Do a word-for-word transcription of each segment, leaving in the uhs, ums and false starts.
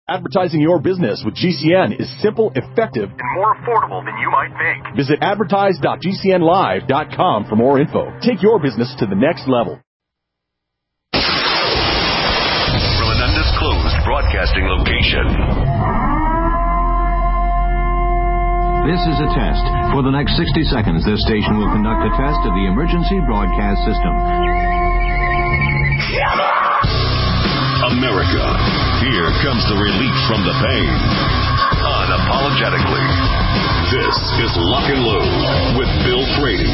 Advertising your business with G C N is simple, effective, and more affordable than you might think. Visit advertise dot g c n live dot com for more info. Take your business to the next level. From an undisclosed broadcasting location. This is a test. For the next sixty seconds, this station will conduct a test of the emergency broadcast system. America, here comes the relief from the pain. Unapologetically. This is Lock and Load with Bill Frady.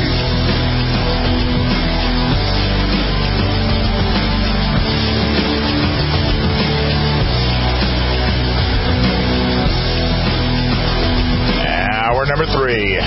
Hour number three.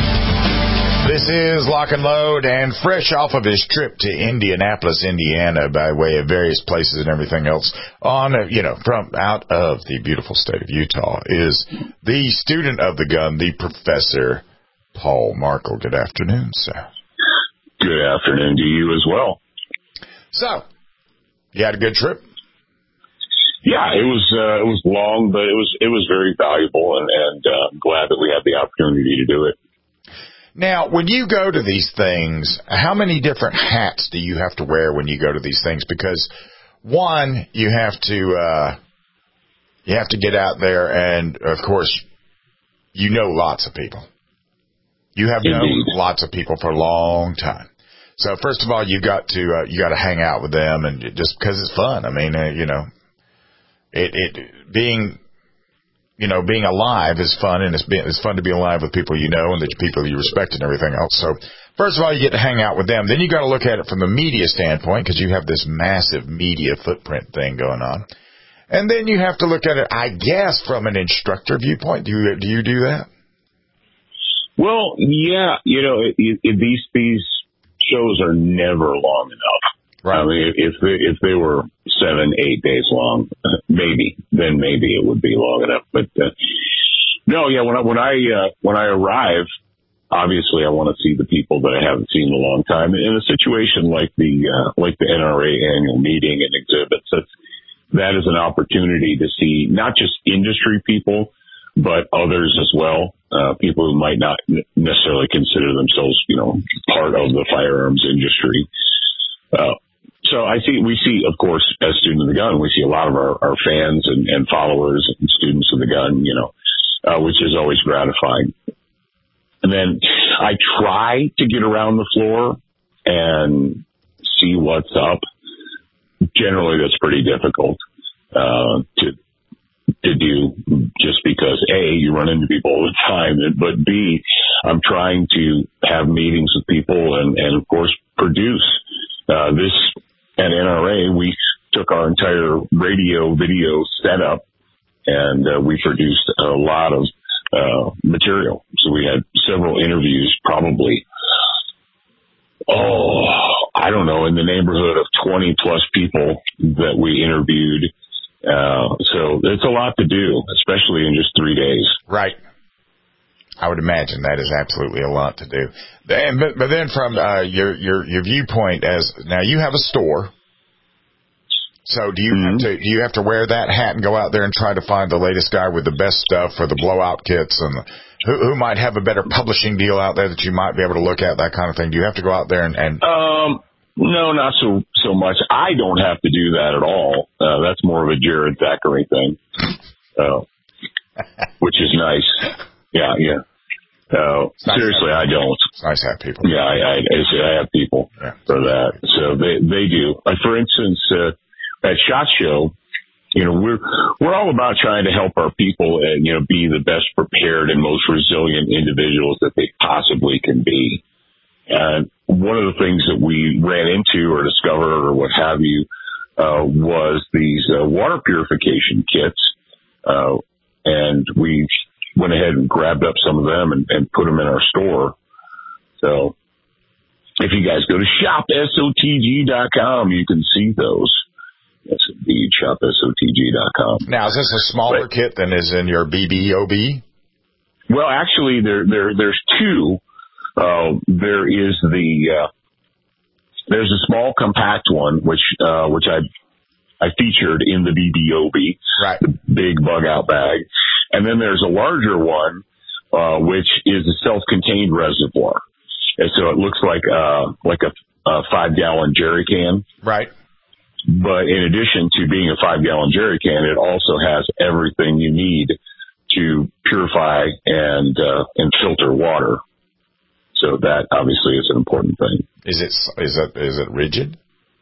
This is Lock and Load, and fresh off of his trip to Indianapolis, Indiana, by way of various places and everything else, on, you know, from out of the beautiful state of Utah, is the student of the gun, the Professor Paul Markel. Good afternoon, sir. Good afternoon to you as well. So, you had a good trip? Yeah, it was uh, it was long, but it was it was very valuable, and, and uh, I'm glad that we had the opportunity to do it. Now, when you go to these things, how many different hats do you have to wear when you go to these things? Because one, you have to uh, you have to get out there, and of course, you know lots of people. You have known Indeed. lots of people for a long time. So first of all, you got to uh, you got to hang out with them, and just because it's fun. I mean, uh, you know, it it being. You know, being alive is fun, and it's, been, it's fun to be alive with people you know and the people you respect and everything else. So, first of all, you get to hang out with them. Then you got to look at it from the media standpoint, because you have this massive media footprint thing going on. And then you have to look at it, I guess, from an instructor viewpoint. Do you do you do that? Well, yeah. You know, it, it, these these shows are never long enough. Right. I mean, if they, if they were seven, eight days long, maybe, then maybe it would be long enough. But, uh, no, yeah, when I, when I, uh, when I arrive, obviously I want to see the people that I haven't seen in a long time. In a situation like the, uh, like the N R A annual meeting and exhibits, that's, that is an opportunity to see not just industry people, but others as well. Uh, people who might not necessarily consider themselves, you know, part of the firearms industry. Uh, So I see, we see, of course, as students of the gun, we see a lot of our, our fans and, and followers and students of the gun, you know, uh, which is always gratifying. And then I try to get around the floor and see what's up. Generally, that's pretty difficult, uh, to, to do just because A, you run into people all the time, but B, I'm trying to have meetings with people and, and of course, produce, uh, this. At N R A, we took our entire radio video setup and uh, we produced a lot of uh, material. So we had several interviews, probably, oh, I don't know, in the neighborhood of twenty plus people that we interviewed. Uh, so it's a lot to do, especially in just three days. Right. I would imagine that is absolutely a lot to do. And, but, but then from uh, your, your your viewpoint, as now you have a store, so do you mm-hmm. have to do you have to wear that hat and go out there and try to find the latest guy with the best stuff for the blowout kits and the, who, who might have a better publishing deal out there that you might be able to look at, that kind of thing? Do you have to go out there and, and um no, not so so much. I don't have to do that at all. Uh, that's more of a Jared Thackeray thing, uh, which is nice. Yeah, yeah. Uh, nice seriously, I don't. It's nice to have people. Yeah, I, I, I have people yeah. for that. So they, they do. Like, for instance, uh, at SHOT Show, you know, we're, we're all about trying to help our people and, you know, be the best prepared and most resilient individuals that they possibly can be. And one of the things that we ran into or discovered or what have you, uh, was these, uh, water purification kits. Uh, and we went ahead and grabbed up some of them and, and put them in our store. So if you guys go to shop S O T G dot com, you can see those. Yes, indeed, shop S O T G dot com. Now, is this a smaller but, kit than is in your B B O B? Well, actually, there, there, there's two. Uh, there is the, uh, there's a small compact one, which, uh, which I, I featured in the B B O B, right. the big bug out bag. And then there's a larger one, uh, which is a self-contained reservoir. And so it looks like, uh, like a, a five gallon jerry can. Right. But in addition to being a five gallon jerry can, it also has everything you need to purify and, uh, and filter water. So that obviously is an important thing. Is it, is it, is it rigid?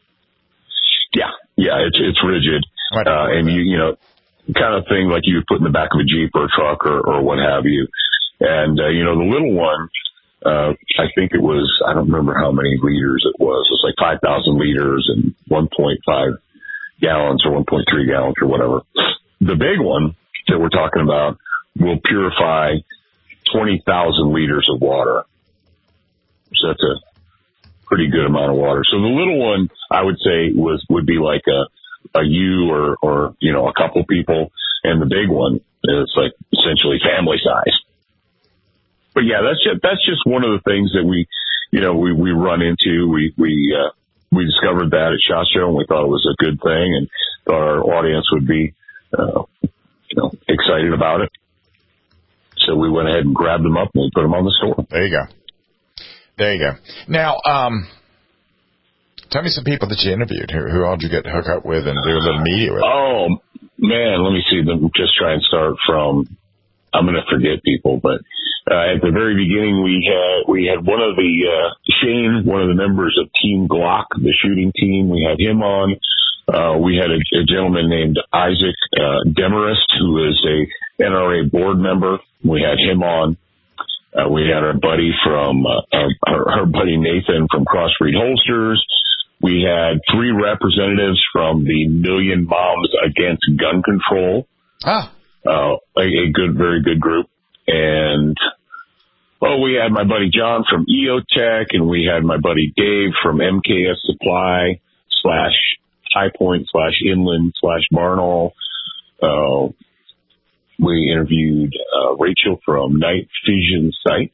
Yeah. Yeah. It's, it's rigid. Uh, and you, you know, kind of thing like you would put in the back of a Jeep or a truck or, or what have you. And, uh, you know, the little one, uh, I think it was, I don't remember how many liters it was. It was like five thousand liters and one point five gallons or one point three gallons or whatever. The big one that we're talking about will purify twenty thousand liters of water. So that's a pretty good amount of water. So the little one, I would say, was would be like a, a you or, or, you know, a couple people. And the big one is like essentially family size. But yeah, that's just, that's just one of the things that we, you know, we, we run into. We, we, uh, we discovered that at SHOT Show and we thought it was a good thing and thought our audience would be, uh, you know, excited about it. So we went ahead and grabbed them up and we put them on the store. There you go. There you go. Now, um, tell me some people that you interviewed. Who, who all did you get to hook up with and do a little media with? Oh, man, let me see. Let me just try and start from, I'm going to forget people, but uh, at the very beginning, we had we had one of the, uh, Shane, one of the members of Team Glock, the shooting team. We had him on. Uh, we had a, a gentleman named Isaac uh, Demarest, who is a N R A board member. We had him on. Uh, we had our buddy from, uh, our, our buddy Nathan from Crossbreed Holsters. We had three representatives from the Million Moms Against Gun Control. Ah. Uh, a, a good, very good group. And, well, we had my buddy John from E O Tech, and we had my buddy Dave from M K S Supply slash High Point slash Inland slash Barnall. Uh, we interviewed, uh, Rachel from Night Vision Sights.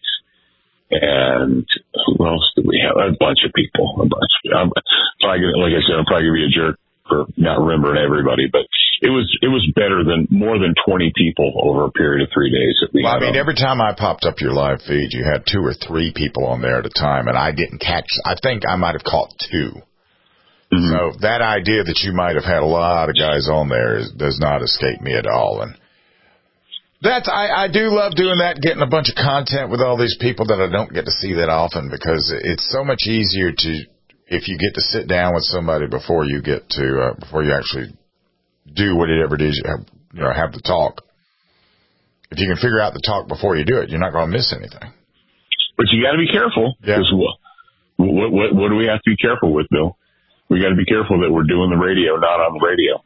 And who else do we have? A bunch of people. A bunch. I'm probably gonna, like I said, I'm probably gonna be a jerk for not remembering everybody, but it was it was better than more than twenty people over a period of three days. That we well, I mean, on. every time I popped up your live feed, you had two or three people on there at a time, and I didn't catch. I think I might have caught two. Mm-hmm. So that idea that you might have had a lot of guys on there is, does not escape me at all, and. That's, I, I do love doing that, getting a bunch of content with all these people that I don't get to see that often because it's so much easier to, if you get to sit down with somebody before you get to, uh, before you actually do whatever it is you have, you know, have the talk. If you can figure out the talk before you do it, you're not going to miss anything. But you got to be careful. Yeah. What, what, what, what do we have to be careful with, Bill? We got to be careful that we're doing the radio, not on the radio.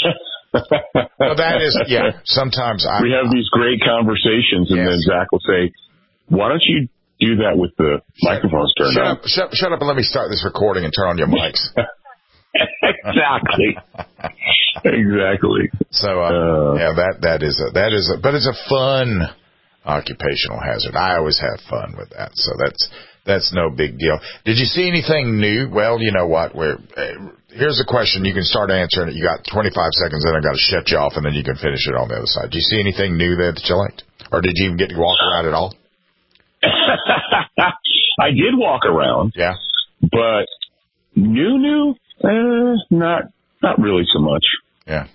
Well, that is, yeah, sometimes I... We have these great conversations, and yes. Then Zach will say, why don't you do that with the microphones turned shut on? Up, shut, shut up and let me start this recording and turn on your mics. Exactly. Exactly. So, uh, uh, yeah, that, that is a, that is a, but it's a fun occupational hazard. I always have fun with that, so that's, that's no big deal. Did you see anything new? Well, you know what, we're... Uh, here's a question. You can start answering it. You got twenty-five seconds, then I've got to shut you off, and then you can finish it on the other side. Do you see anything new there that you liked? Or did you even get to walk around at all? I did walk around. Yeah. But new, new, uh, not not really so much. Yeah.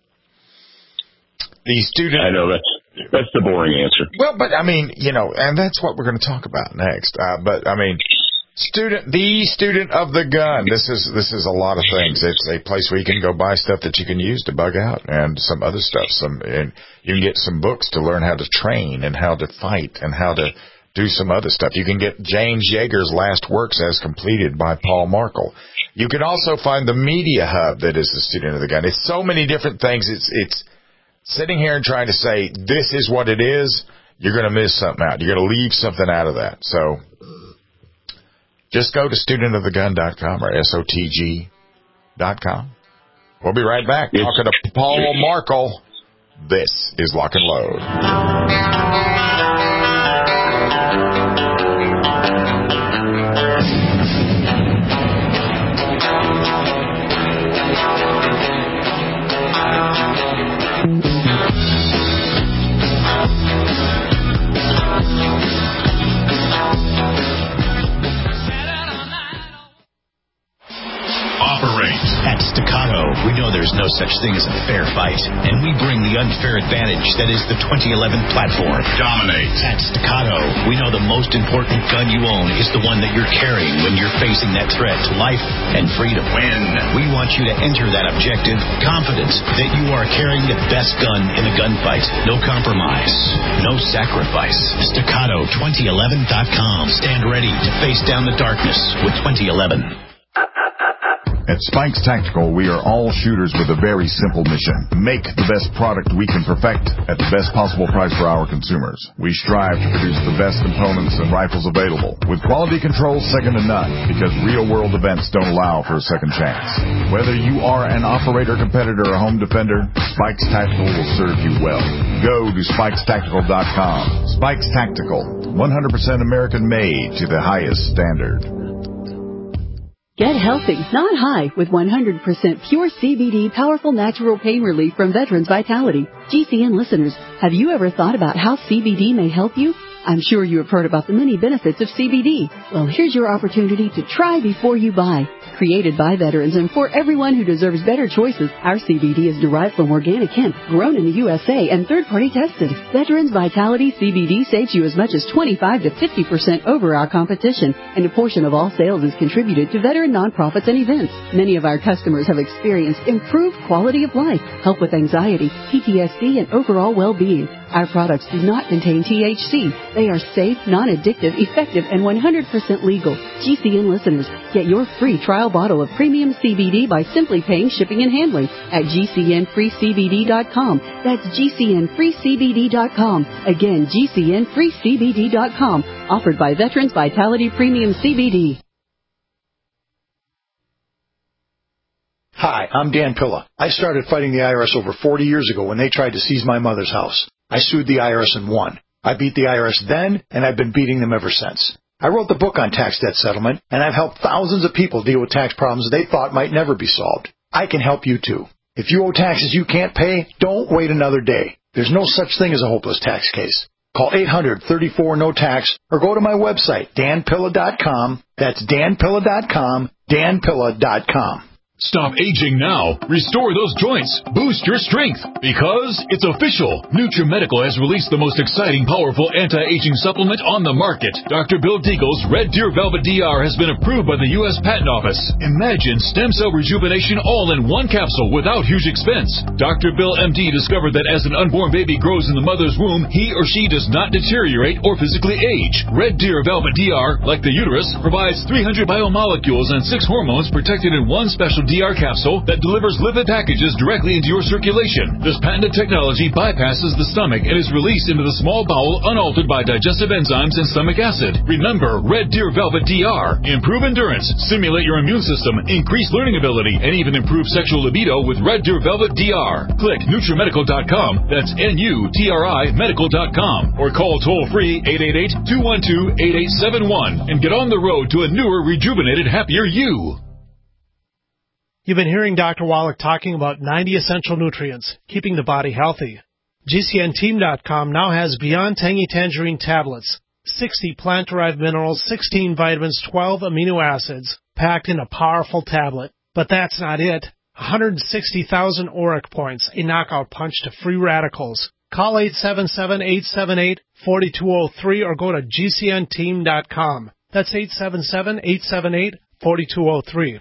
The student... I know, that's, that's the boring answer. Well, but, I mean, you know, and that's what we're going to talk about next. Uh, but, I mean... Student, the student of the gun. This is this is a lot of things. It's a place where you can go buy stuff that you can use to bug out, and some other stuff. Some, and you can get some books to learn how to train and how to fight and how to do some other stuff. You can get James Yeager's Last Works as completed by Paul Markle. You can also find the Media Hub that is the student of the gun. It's so many different things. It's it's sitting here and trying to say this is what it is. You're going to miss something out. You're going to leave something out of that. So. Just go to student of the gun dot com or S O T G dot com. We'll be right back it's, talking to Paul Markle. This is Lock and Load. such thing as a fair fight, and we bring the unfair advantage that is the twenty eleven platform. Dominate. At Staccato, we know the most important gun you own is the one that you're carrying when you're facing that threat to life and freedom. Win. We want you to enter that objective confident that you are carrying the best gun in the gunfight. No compromise, no sacrifice. Staccato twenty eleven dot com. Stand ready to face down the darkness with twenty eleven. At Spikes Tactical, we are all shooters with a very simple mission. Make the best product we can perfect at the best possible price for our consumers. We strive to produce the best components and rifles available, with quality control second to none, because real-world events don't allow for a second chance. Whether you are an operator, competitor, or home defender, Spikes Tactical will serve you well. Go to spikes tactical dot com. Spikes Tactical, one hundred percent American-made to the highest standard. Get healthy, not high, with one hundred percent pure C B D powerful natural pain relief from Veterans Vitality. G C N listeners, have you ever thought about how C B D may help you? I'm sure you have heard about the many benefits of C B D. Well, here's your opportunity to try before you buy. Created by veterans and for everyone who deserves better choices, our C B D is derived from organic hemp, grown in the U S A, and third-party tested. Veterans Vitality C B D saves you as much as twenty-five to fifty percent over our competition, and a portion of all sales is contributed to veteran nonprofits and events. Many of our customers have experienced improved quality of life, help with anxiety, P T S D, and overall well-being. Our products do not contain T H C. They are safe, non-addictive, effective, and one hundred percent legal. G C N listeners, get your free trial bottle of premium C B D by simply paying shipping and handling at G C N free C B D dot com. That's G C N free C B D dot com. Again, G C N free C B D dot com. Offered by Veterans Vitality Premium C B D. Hi, I'm Dan Pilla. I started fighting the I R S over forty years ago when they tried to seize my mother's house. I sued the I R S and won. I beat the I R S then, and I've been beating them ever since. I wrote the book on tax debt settlement, and I've helped thousands of people deal with tax problems they thought might never be solved. I can help you too. If you owe taxes you can't pay, don't wait another day. There's no such thing as a hopeless tax case. Call eight hundred, thirty-four, no tax or go to my website, dan pilla dot com. That's dan pilla dot com, dan pilla dot com. Stop aging now. Restore those joints. Boost your strength. Because it's official. NutriMedical has released the most exciting, powerful anti-aging supplement on the market. Doctor Bill Deagle's Red Deer Velvet D R has been approved by the U S Patent Office. Imagine stem cell rejuvenation all in one capsule without huge expense. Doctor Bill M D discovered that as an unborn baby grows in the mother's womb, he or she does not deteriorate or physically age. Red Deer Velvet D R, like the uterus, provides three hundred biomolecules and six hormones protected in one special D R capsule that delivers lipid packages directly into your circulation. This patented technology bypasses the stomach and is released into the small bowel unaltered by digestive enzymes and stomach acid. Remember, Red Deer Velvet D R. Improve endurance, stimulate your immune system, increase learning ability, and even improve sexual libido with Red Deer Velvet D R. Click NutriMedical dot com, that's N U T R I medical dot com, or call toll-free eight eight eight, two one two, eight eight seven one and get on the road to a newer, rejuvenated, happier you. You've been hearing Doctor Wallach talking about ninety essential nutrients, keeping the body healthy. G C N team dot com now has Beyond Tangy Tangerine tablets, sixty plant-derived minerals, sixteen vitamins, twelve amino acids, packed in a powerful tablet. But that's not it. one hundred sixty thousand auric points, a knockout punch to free radicals. Call eight seven seven, eight seven eight, four two zero three or go to G C N team dot com. That's eight seven seven, eight seven eight, four two zero three.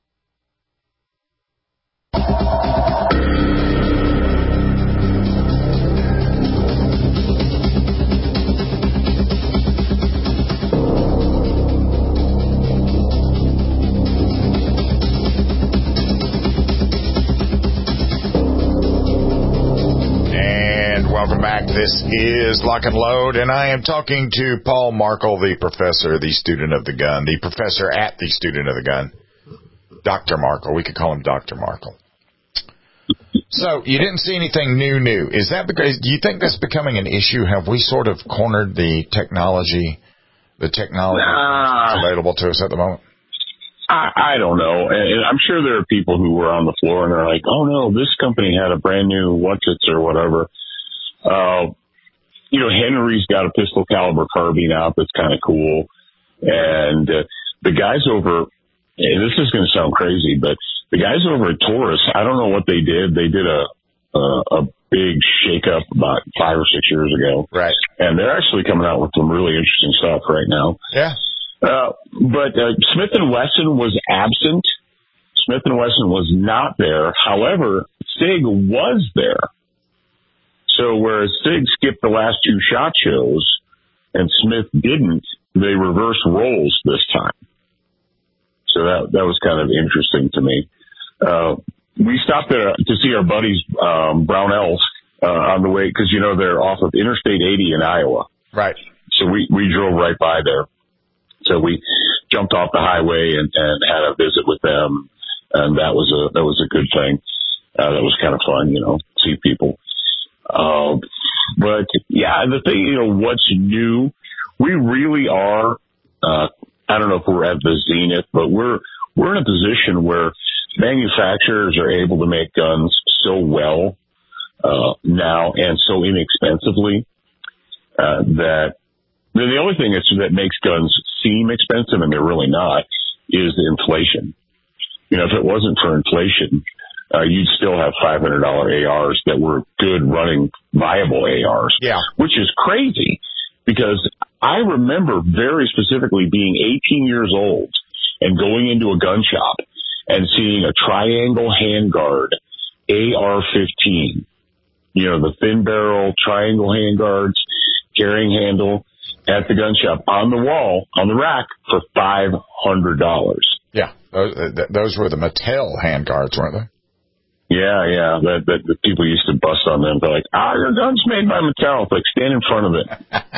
Welcome back. This is Lock and Load, and I am talking to Paul Markel, the professor, the student of the gun, the professor at the student of the gun, Doctor Markel. We could call him Doctor Markel. So you didn't see anything new, new. Is that because, do you think that's becoming an issue? Have we sort of cornered the technology, the technology nah. available to us at the moment? I, I don't know. And I'm sure there are people who were on the floor and they're like, oh no, this company had a brand new what's-its or whatever. Uh, you know, Henry's got a pistol caliber carbine out that's kind of cool. And uh, the guys over and this is going to sound crazy, but the guys over at Taurus, I don't know what they did. They did a a, a big shakeup about five or six years ago, right? And they're actually coming out with some really interesting stuff right now. Yeah. Uh, but uh, Smith and Wesson was absent. Smith and Wesson was not there. However, SIG was there. So whereas SIG skipped the last two SHOT Shows and Smith didn't, they reversed roles this time. So that that was kind of interesting to me. Uh, we stopped there to see our buddies um, Brownells uh, on the way because, you know, they're off of Interstate eighty in Iowa. Right. So we, we drove right by there. So we jumped off the highway and, and had a visit with them. And that was a that was a good thing. Uh, that was kind of fun, you know, see people. Uh, but, yeah, the thing, you know, what's new, we really are, uh, I don't know if we're at the zenith, but we're we're in a position where manufacturers are able to make guns so well uh, now and so inexpensively uh, that the only thing that's, that makes guns seem expensive, and they're really not, is the inflation. You know, if it wasn't for inflation, uh, you'd still have five hundred dollars A Rs that were good running, viable A Rs, yeah. Which is crazy because I remember very specifically being eighteen years old and going into a gun shop and seeing a triangle handguard A R fifteen, you know, the thin barrel triangle handguards, carrying handle at the gun shop on the wall, on the rack for five hundred dollars. Yeah, those, those were the Mattel handguards, weren't they? Yeah, yeah. That, that the people used to bust on them. They're like, ah, your gun's made by Mattel. It's like, stand in front of it.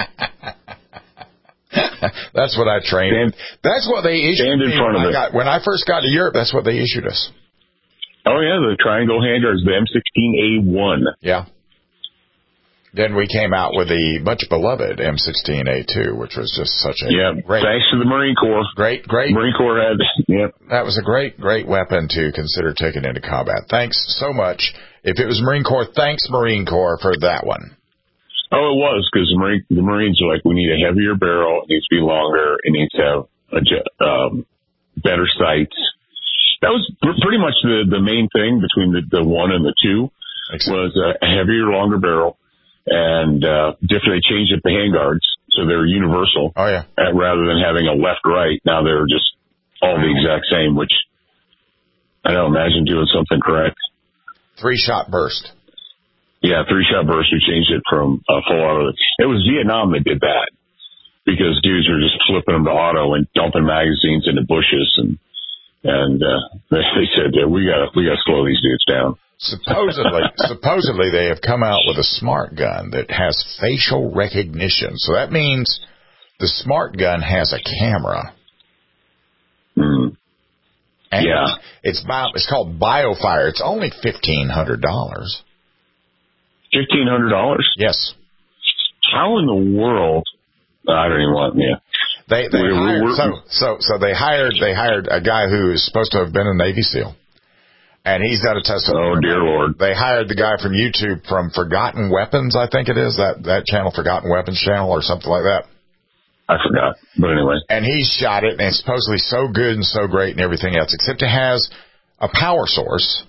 That's what I trained. Stand, that's what they issued stand in me front when of I it. got, when I first got to Europe, that's what they issued us. Oh, yeah, the triangle handguards, the M sixteen A one. Yeah. Then we came out with the much beloved M sixteen A two, which was just such a yeah, great... thanks to the Marine Corps. Great, great. Marine Corps had, yeah. That was a great, great weapon to consider taking into combat. Thanks so much. If it was Marine Corps, thanks Marine Corps for that one. Oh, it was, because the, Marine, the Marines are like, we need a heavier barrel, it needs to be longer, it needs to have a, um, better sights. That was pretty much the, the main thing between the, the one and the two, was a heavier, longer barrel. And uh, different, they changed it to handguards, so they're universal. Oh, yeah. Uh, rather than having a left-right, now they're just all the exact same, which I don't imagine doing something correct. Three-shot burst. Yeah, three-shot burst. We changed it from uh, full auto. It was Vietnam that did that because dudes were just flipping them to auto and dumping magazines into bushes, and and uh, they, they said, yeah, we got we got to slow these dudes down. Supposedly, supposedly they have come out with a smart gun that has facial recognition. So that means the smart gun has a camera. Mm. And yeah, it's bio, it's called BioFire. It's only fifteen hundred dollars. Fifteen hundred dollars? Yes. How in the world? I don't even want. Yeah. They they we're, hired we're, so so so they hired they hired a guy who is supposed to have been a Navy SEAL. And he's got a testimony. Oh, dear Lord. They hired the guy from YouTube from Forgotten Weapons, I think it is, that, that channel, Forgotten Weapons channel or something like that. I forgot. But anyway. And he shot it, and it's supposedly so good and so great and everything else, except it has a power source.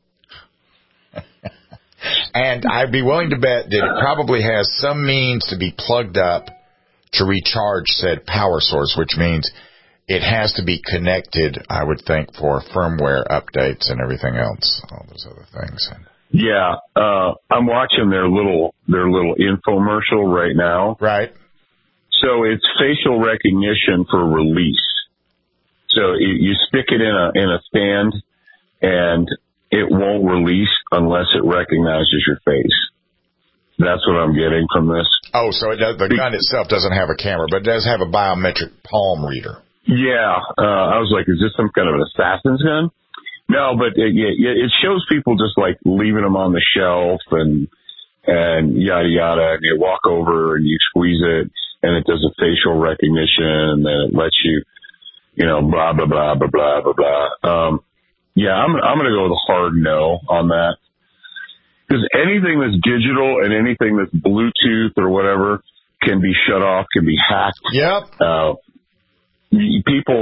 And I'd be willing to bet that it probably has some means to be plugged up to recharge said power source, which means it has to be connected, I would think, for firmware updates and everything else, all those other things. Yeah, uh, I'm watching their little their little infomercial right now. Right. So it's facial recognition for release. So you, you stick it in a in a stand, and it won't release unless it recognizes your face. That's what I'm getting from this. Oh, so it does, the gun itself doesn't have a camera, but it does have a biometric palm reader. Yeah, uh, I was like, is this some kind of an assassin's gun? No, but it, it shows people just like leaving them on the shelf and and yada yada, and you walk over and you squeeze it, and it does a facial recognition, and then it lets you, you know, blah blah blah blah blah blah blah. Um, yeah, I'm I'm gonna go with a hard no on that, because anything that's digital and anything that's Bluetooth or whatever can be shut off, can be hacked. Yep. Uh, People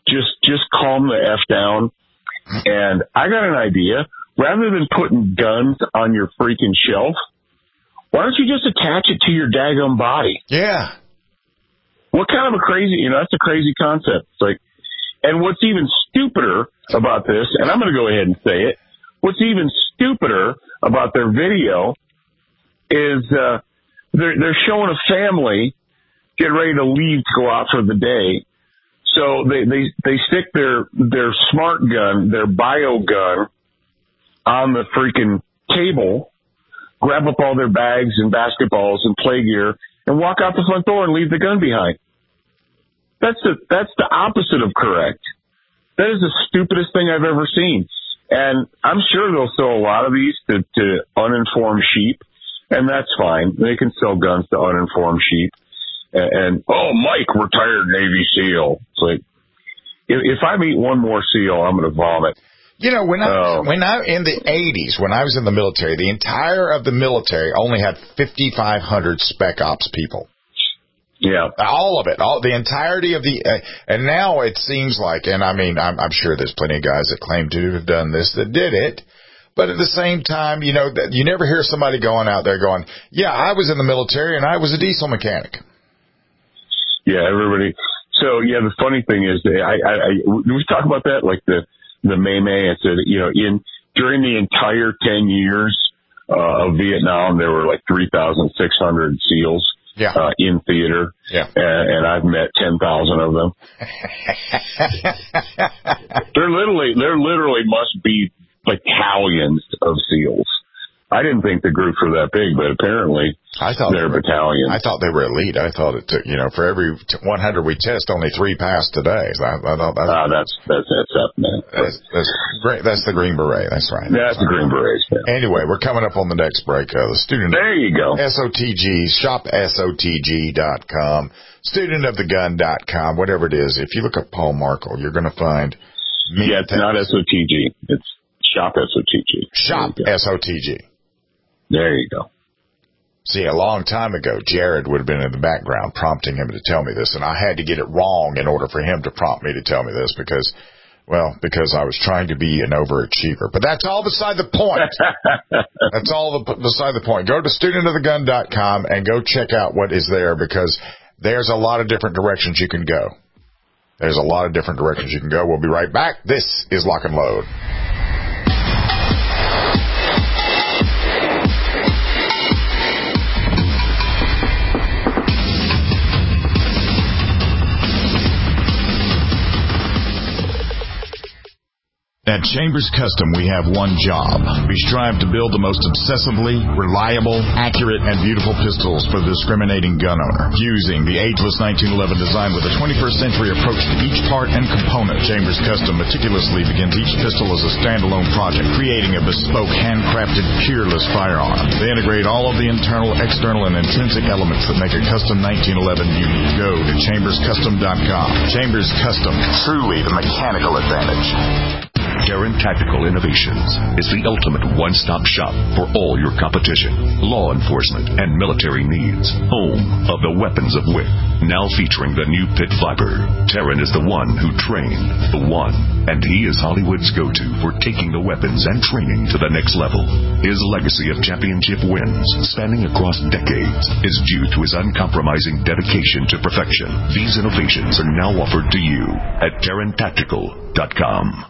just just calm the F down. And I got an idea. Rather than putting guns on your freaking shelf, why don't you just attach it to your daggum body? Yeah. What kind of a crazy, you know, that's a crazy concept. It's like, and what's even stupider about this, and I'm going to go ahead and say it, what's even stupider about their video is uh, they're, they're showing a family getting ready to leave to go out for the day. So they, they, they stick their, their smart gun, their bio gun, on the freaking table, grab up all their bags and basketballs and play gear, and walk out the front door and leave the gun behind. That's the, that's the opposite of correct. That is the stupidest thing I've ever seen. And I'm sure they'll sell a lot of these to, to uninformed sheep, and that's fine. They can sell guns to uninformed sheep. And, and oh, Mike, retired Navy SEAL. It's like, if, if I meet one more SEAL, I'm going to vomit. You know, when I, uh, when I, in the eighties, when I was in the military, the entire of the military only had fifty-five hundred spec ops people. Yeah. All of it, all, the entirety of the, uh, and now it seems like, and I mean, I'm, I'm sure there's plenty of guys that claim to have done this that did it, but at the same time, you know, you never hear somebody going out there going, yeah, I was in the military and I was a diesel mechanic. Yeah, everybody. So, yeah, the funny thing is, I, I, I did we talk about that? Like the, the May May, I said, you know, in, during the entire ten years, uh, of Vietnam, there were like three thousand six hundred SEALs. Yeah. Uh, in theater. Yeah. And, and I've met ten thousand of them. They're literally, there literally must be battalions of SEALs. I didn't think the groups were that big, but apparently I thought they're they were, battalions. I thought they were elite. I thought it took, you know, for every one hundred we test, only three passed today. So I, I thought that's, uh, that's, that's, that's up, man. That's, that's great. That's the Green Beret. That's right. That's, that's the Green Berets. Yeah. Anyway, we're coming up on the next break. Uh, the student. There you go. S O T G, shop S O T G dot com, student of the gun dot com, whatever it is. If you look up Paul Markle, you're going to find me. Yeah, it's not S O T G. It's shop S O T G. Shop S O T G. There you go. See, a long time ago, Jared would have been in the background prompting him to tell me this, and I had to get it wrong in order for him to prompt me to tell me this because, well, because I was trying to be an overachiever. But that's all beside the point. That's all the, beside the point. Go to student of the gun dot com and go check out what is there because there's a lot of different directions you can go. There's a lot of different directions you can go. We'll be right back. This is Lock and Load. At Chambers Custom, we have one job. We strive to build the most obsessively, reliable, accurate, and beautiful pistols for the discriminating gun owner. Using the ageless nineteen eleven design with a twenty-first century approach to each part and component, Chambers Custom meticulously begins each pistol as a standalone project, creating a bespoke, handcrafted, peerless firearm. They integrate all of the internal, external, and intrinsic elements that make a custom nineteen eleven unique. Go to chambers custom dot com. Chambers Custom, truly the mechanical advantage. Terran Tactical Innovations is the ultimate one-stop shop for all your competition, law enforcement, and military needs. Home of the weapons of Wick. Now featuring the new Pit Viper. Terran is the one who trained the one, and he is Hollywood's go-to for taking the weapons and training to the next level. His legacy of championship wins, spanning across decades, is due to his uncompromising dedication to perfection. These innovations are now offered to you at Terran Tactical dot com.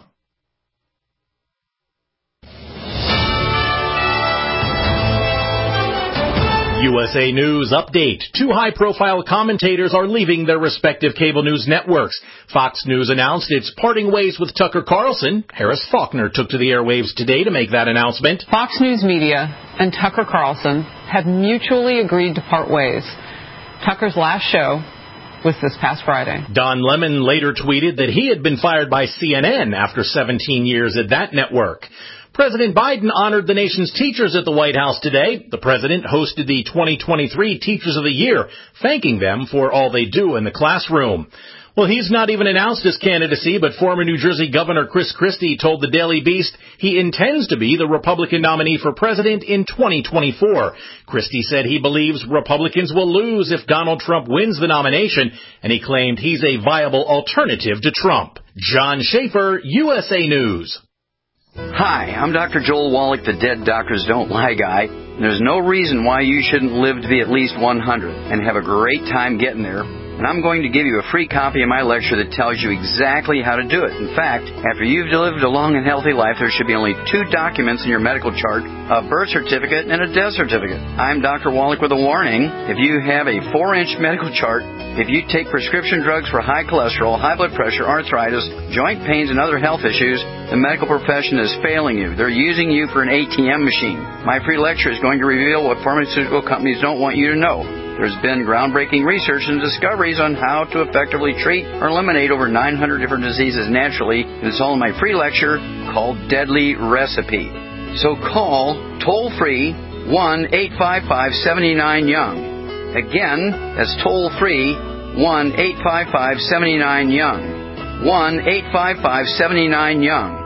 U S A News Update. Two high-profile commentators are leaving their respective cable news networks. Fox News announced it's parting ways with Tucker Carlson. Harris Faulkner took to the airwaves today to make that announcement. Fox News Media and Tucker Carlson have mutually agreed to part ways. Tucker's last show was this past Friday. Don Lemon later tweeted that he had been fired by C N N after seventeen years at that network. President Biden honored the nation's teachers at the White House today. The president hosted the twenty twenty-three Teachers of the Year, thanking them for all they do in the classroom. Well, he's not even announced his candidacy, but former New Jersey Governor Chris Christie told the Daily Beast he intends to be the Republican nominee for president in twenty twenty-four. Christie said he believes Republicans will lose if Donald Trump wins the nomination, and he claimed he's a viable alternative to Trump. John Schaefer, U S A News. Hi, I'm Doctor Joel Wallach, the Dead Doctors Don't Lie guy. There's no reason why you shouldn't live to be at least one hundred and have a great time getting there. And I'm going to give you a free copy of my lecture that tells you exactly how to do it. In fact, after you've lived a long and healthy life, there should be only two documents in your medical chart, a birth certificate and a death certificate. I'm Doctor Wallach with a warning. If you have a four-inch medical chart, if you take prescription drugs for high cholesterol, high blood pressure, arthritis, joint pains, and other health issues, the medical profession is failing you. They're using you for an A T M machine. My free lecture is going to reveal what pharmaceutical companies don't want you to know. There's been groundbreaking research and discoveries on how to effectively treat or eliminate over nine hundred different diseases naturally, and it's all in my free lecture called Deadly Recipe. So call toll-free one eight five five, seven nine, young. Again, that's toll-free one eight five five, seven nine, young. one eight five five, seven nine, young.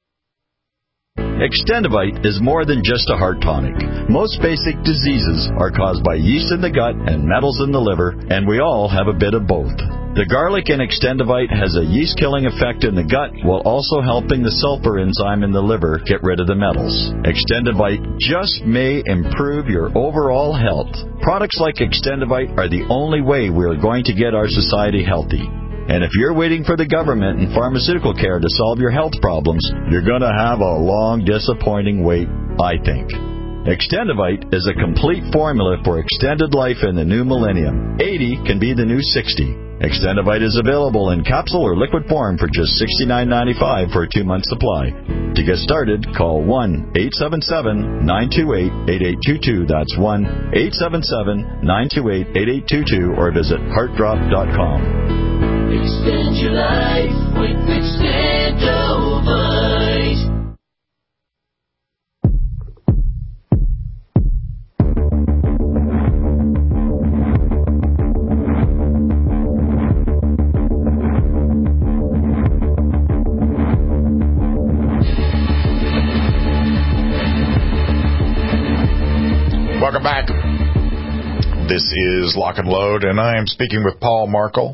Extendivite is more than just a heart tonic. Most basic diseases are caused by yeast in the gut and metals in the liver, and we all have a bit of both. The garlic in Extendivite has a yeast-killing effect in the gut while also helping the sulfur enzyme in the liver get rid of the metals. Extendivite just may improve your overall health. Products like Extendivite are the only way we are going to get our society healthy. And if you're waiting for the government and pharmaceutical care to solve your health problems, you're going to have a long, disappointing wait, I think. Extendivite is a complete formula for extended life in the new millennium. eighty can be the new sixty. Extendivite is available in capsule or liquid form for just sixty-nine ninety-five for a two-month supply. To get started, call one eight seven seven, nine two eight, eight eight two two. That's one eight seven seven, nine two eight, eight eight two two or visit heart drop dot com. Extend your life with Extendivite. Welcome back. This is Lock and Load, and I am speaking with Paul Markel,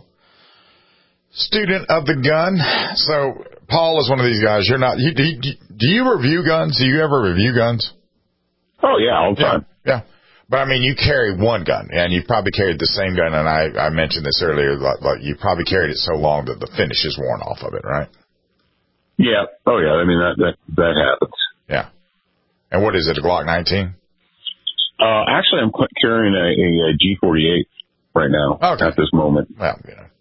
student of the gun. So, Paul is one of these guys. You're not. You, do, you, do you review guns? Do you ever review guns? Oh yeah, all the time. Yeah, yeah. But I mean, you carry one gun, and you probably carried the same gun. And I, I mentioned this earlier. Like, like you probably carried it so long that the finish is worn off of it, right? Yeah. Oh yeah. I mean that that that happens. Yeah. And what is it? A Glock nineteen? Uh, actually, I'm carrying a, a, a G forty-eight right now okay. at this moment. Well, you know.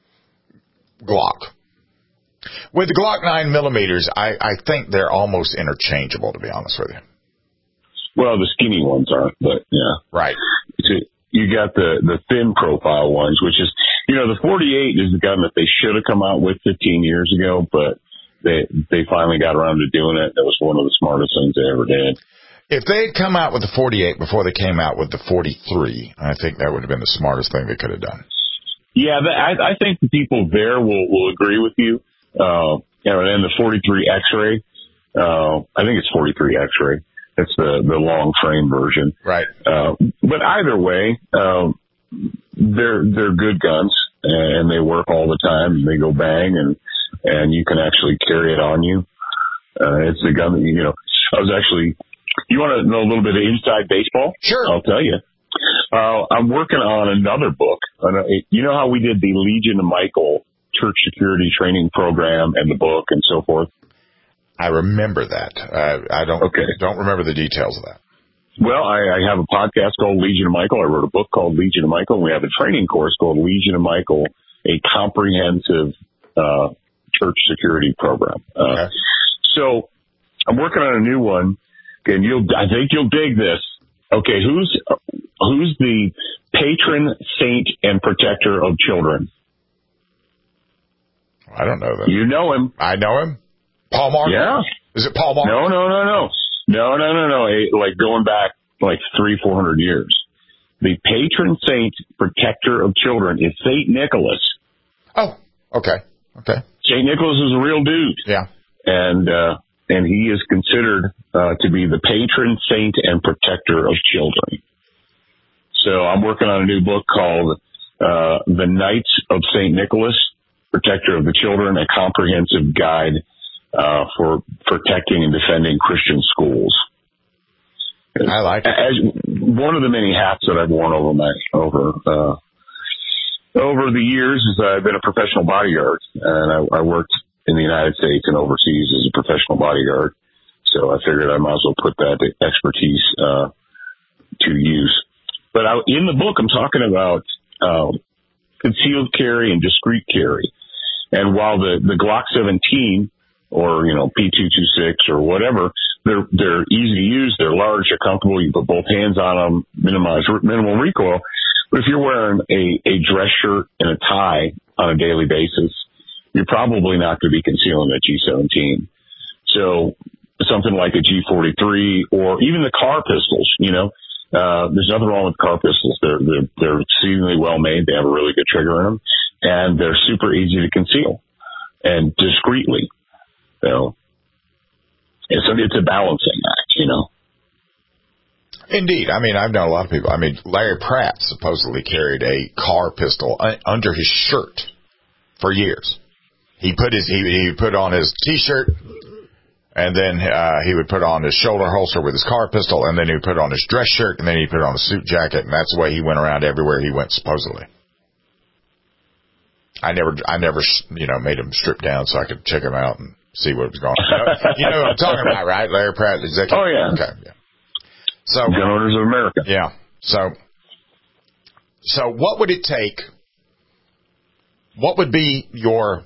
Glock. With the Glock nine millimeters, I, I think they're almost interchangeable, to be honest with you. Well, the skinny ones aren't, but yeah. Right. So you got the, the thin profile ones, which is, you know, the forty-eight is the gun that they should have come out with fifteen years ago, but they, they finally got around to doing it. That was one of the smartest things they ever did. If they had come out with the forty-eight before they came out with the forty-three, I think that would have been the smartest thing they could have done. Yeah, I, I think the people there will, will agree with you. Uh, and the forty-three X-ray, uh, I think it's forty-three X-ray. It's the, the long frame version. Right. Uh, but either way, uh, they're, they're good guns and they work all the time and they go bang and, and you can actually carry it on you. Uh, it's a gun that, you know, I was actually, you want to know a little bit of inside baseball? Sure. I'll tell you. Uh, I'm working on another book. You know how we did the Legion of Michael church security training program and the book and so forth? I remember that. Uh, I don't okay. don't remember the details of that. Well, I, I have a podcast called Legion of Michael. I wrote a book called Legion of Michael. And we have a training course called Legion of Michael, a comprehensive uh, church security program. Uh, okay. So I'm working on a new one. And you'll, I think you'll dig this. Okay, who's who's the patron saint and protector of children? I don't know that. You know him. I know him. Paul Markel. Yeah. Is it Paul Markel? No, no, no, no, no, no, no, no. Like going back like three, four hundred years. The patron saint protector of children is Saint Nicholas. Oh, okay, okay. Saint Nicholas is a real dude. Yeah, and. uh And he is considered uh, to be the patron saint and protector of children. So I'm working on a new book called uh, The Knights of Saint Nicholas. Protector of the Children, a comprehensive guide uh, for protecting and defending Christian schools. I like it. As one of the many hats that I've worn over my over uh, over the years is I've been a professional bodyguard, and I, I worked in the United States and overseas as a professional bodyguard. So I figured I might as well put that expertise uh, to use. But I, in the book, I'm talking about uh, concealed carry and discreet carry. And while the, the Glock seventeen or, you know, P two twenty-six or whatever, they're they're easy to use, they're large, they're comfortable, you put both hands on them, minimize minimal recoil. But if you're wearing a, a dress shirt and a tie on a daily basis, you're probably not going to be concealing a G seventeen. So something like a G forty-three or even the car pistols, you know, uh, there's nothing wrong with car pistols. They're, they're, they're exceedingly well made. They have a really good trigger in them, and they're super easy to conceal and discreetly. So it's a, it's a balancing act, you know. Indeed. I mean, I've known a lot of people. I mean, Larry Pratt supposedly carried a car pistol un- under his shirt for years. He put his he, he put on his T-shirt, and then uh, he would put on his shoulder holster with his car pistol, and then he would put on his dress shirt, and then he'd put on a suit jacket, and that's the way he went around everywhere he went, supposedly. I never, I never, you know, made him strip down so I could check him out and see what was going on. You know what I'm talking about, right? Larry Pratt, executive. Oh yeah. Okay. Yeah. So, Gun Owners of America. Yeah. So, so what would it take? What would be your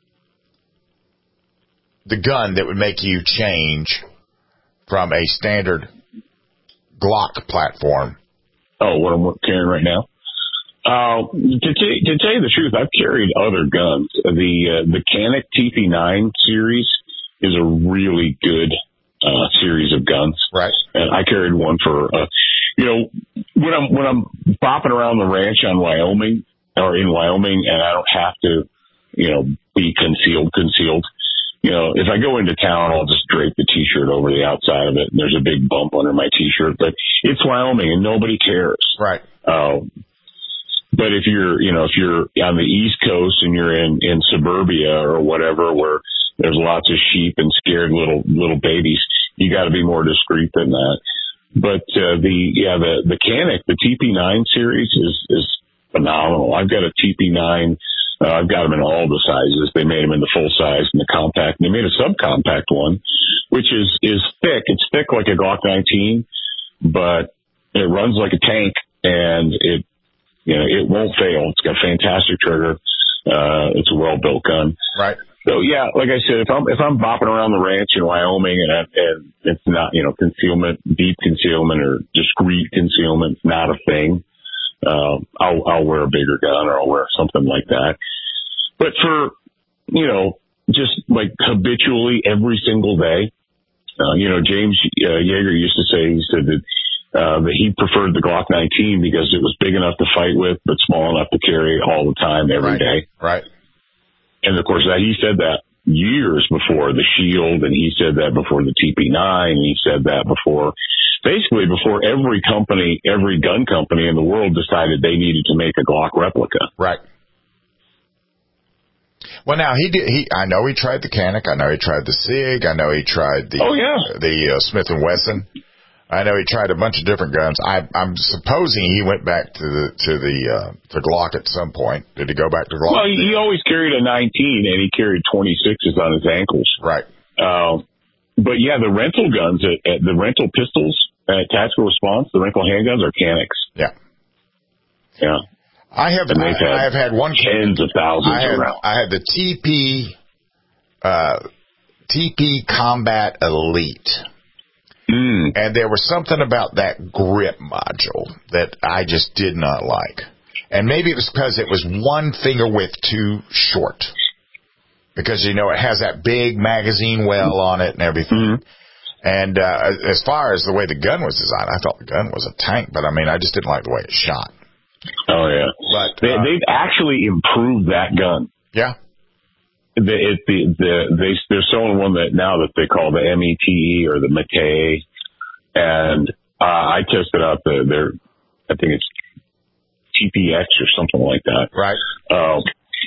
the gun that would make you change from a standard Glock platform? Oh, what I'm carrying right now. Uh, to, t- to tell you the truth, I've carried other guns. The uh, the Canik T P nine series is a really good uh, series of guns. Right. And I carried one for, uh, you know, when I'm when I'm bopping around the ranch on Wyoming or in Wyoming, and I don't have to, you know, be concealed, concealed. You know, if I go into town, I'll just drape the T-shirt over the outside of it, and there's a big bump under my T-shirt. But it's Wyoming, and nobody cares. Right. Uh, but if you're, you know, if you're on the East Coast and you're in, in suburbia or whatever, where there's lots of sheep and scared little little babies, you got to be more discreet than that. But uh, the yeah, the the Canik, the T P nine series is is phenomenal. I've got a T P nine. Uh, I've got them in all the sizes. They made them in the full size and the compact. And they made a subcompact one, which is, is thick. It's thick like a Glock nineteen, but it runs like a tank, and it, you know, it won't fail. It's got fantastic trigger. Uh, it's a well-built gun. Right. So yeah, like I said, if I'm, if I'm bopping around the ranch in Wyoming and, I, and it's not, you know, concealment, deep concealment or discreet concealment, not a thing. Uh, I'll, I'll wear a bigger gun, or I'll wear something like that. But for, you know, just like habitually every single day, uh, you know, James uh, Yeager used to say, he said that, uh, that he preferred the Glock nineteen because it was big enough to fight with, but small enough to carry all the time, every right. day. Right. And of course, that he said that years before the Shield, and he said that before the T P nine, and he said that before. Basically, before every company, every gun company in the world decided they needed to make a Glock replica. Right. Well, now he did. He, I know he tried the Canik. I know he tried the SIG. I know he tried the oh, yeah. the uh, Smith and Wesson. I know he tried a bunch of different guns. I, I'm supposing he went back to the to the uh, to Glock at some point. Did he go back to Glock? Well, he, he always carried a nineteen, and he carried twenty-sixes on his ankles. Right. Uh, but yeah, the rental guns, at, at the rental pistols. Uh, tactical response, the rental handguns are Caniks. Yeah. Yeah. I have I, had I have had one tens of thousands I had, around. I had the T P uh, T P Combat Elite. Mm. And there was something about that grip module that I just did not like. And maybe it was because it was one finger width too short. Because, you know, it has that big magazine well on it and everything. Mm-hmm. And uh, as far as the way the gun was designed, I thought the gun was a tank, but I mean, I just didn't like the way it shot. Oh yeah, but they, uh, they've actually improved that gun. Yeah, the, it, the the they they're selling one that now that they call the M E T E or the Mate, and uh, I tested out the their I think it's T P X or something like that. Right. Uh,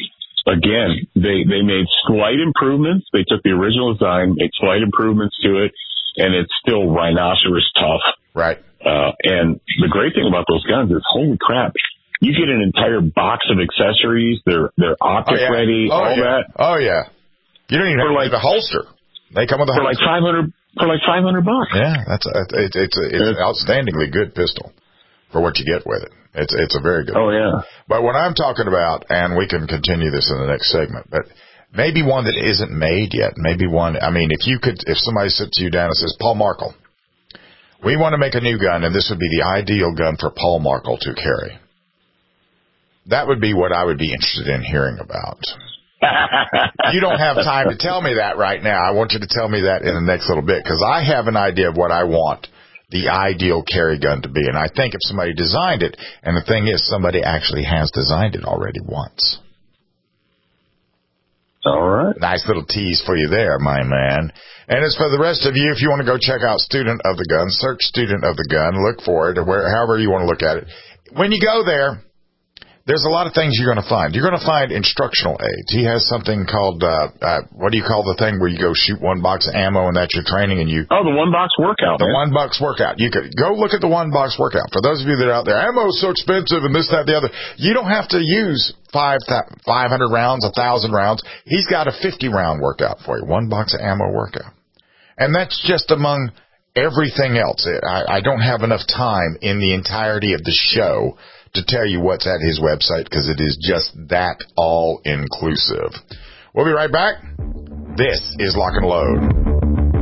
again, they, they made slight improvements. They took the original design, made slight improvements to it, and it's still rhinoceros tough. Right. Uh, and the great thing about those guns is, holy crap, you get an entire box of accessories. They're, they're optic oh, yeah. ready, oh, all yeah. that. Oh, yeah. You don't even have like, to have a holster. They come with a for holster. like five hundred For like five hundred bucks. Yeah, that's a, it's, it's, a, it's an outstandingly good pistol for what you get with it. It's, it's a very good Oh, one. yeah. But what I'm talking about, and we can continue this in the next segment, but maybe one that isn't made yet. Maybe one, I mean, if you could, if somebody sits you down and says, Paul Markle, we want to make a new gun, and this would be the ideal gun for Paul Markle to carry. That would be what I would be interested in hearing about. You don't have time to tell me that right now. I want you to tell me that in the next little bit, because I have an idea of what I want the ideal carry gun to be. And I think if somebody designed it, and the thing is, somebody actually has designed it already once. All right. Nice little tease for you there, my man. And as for the rest of you, if you want to go check out Student of the Gun, search Student of the Gun, look for it, or where, however you want to look at it. When you go there, there's a lot of things you're going to find. You're going to find instructional aids. He has something called, uh, uh, what do you call the thing where you go shoot one box of ammo and that's your training and you... Oh, the one box workout. The man. one box workout. You could go look at the one box workout. For those of you that are out there, ammo is so expensive and this, that, the other. You don't have to use five, five hundred rounds, one thousand rounds. He's got a fifty round workout for you. One box of ammo workout. And that's just among everything else. I, I don't have enough time in the entirety of the show to tell you what's at his website, because it is just that all-inclusive. We'll be right back. This is Lock and Load.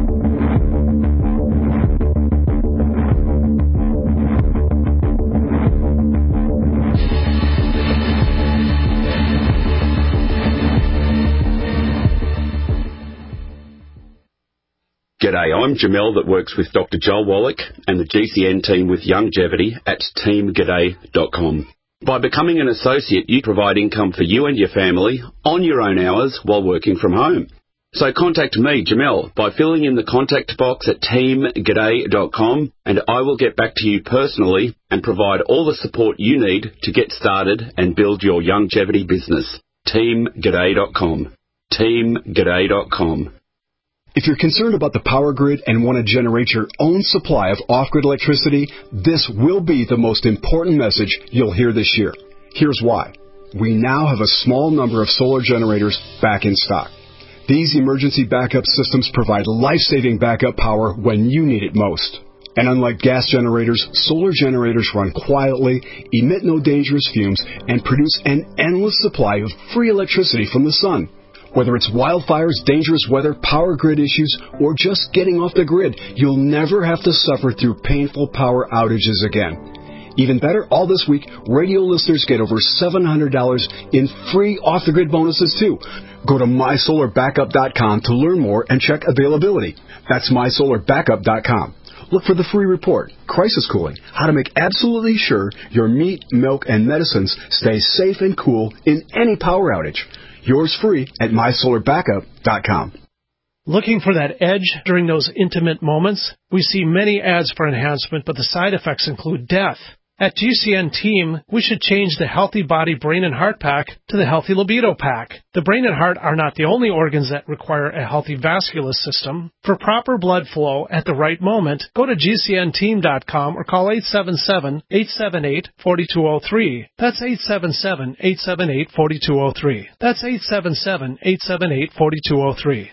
G'day, I'm Jamel that works with Doctor Joel Wallach and the G C N team with Longevity at team g'day dot com. By becoming an associate, you provide income for you and your family on your own hours while working from home. So contact me, Jamel, by filling in the contact box at team g'day dot com, and I will get back to you personally and provide all the support you need to get started and build your longevity business. team g'day dot com. team g'day dot com. If you're concerned about the power grid and want to generate your own supply of off-grid electricity, this will be the most important message you'll hear this year. Here's why. We now have a small number of solar generators back in stock. These emergency backup systems provide life-saving backup power when you need it most. And unlike gas generators, solar generators run quietly, emit no dangerous fumes, and produce an endless supply of free electricity from the sun. Whether it's wildfires, dangerous weather, power grid issues, or just getting off the grid, you'll never have to suffer through painful power outages again. Even better, all this week, radio listeners get over seven hundred dollars in free off-the-grid bonuses, too. Go to my solar backup dot com to learn more and check availability. That's my solar backup dot com. Look for the free report, Crisis Cooling, how to make absolutely sure your meat, milk, and medicines stay safe and cool in any power outage. Yours free at my solar backup dot com. Looking for that edge during those intimate moments? We see many ads for enhancement, but the side effects include death. At G C N Team, we should change the Healthy Body Brain and Heart Pack to the Healthy Libido Pack. The brain and heart are not the only organs that require a healthy vascular system. For proper blood flow at the right moment, go to G C N team dot com or call eight seven seven, eight seven eight, four two zero three. That's eight seven seven, eight seven eight, four two zero three. That's eight seven seven, eight seven eight, four two zero three.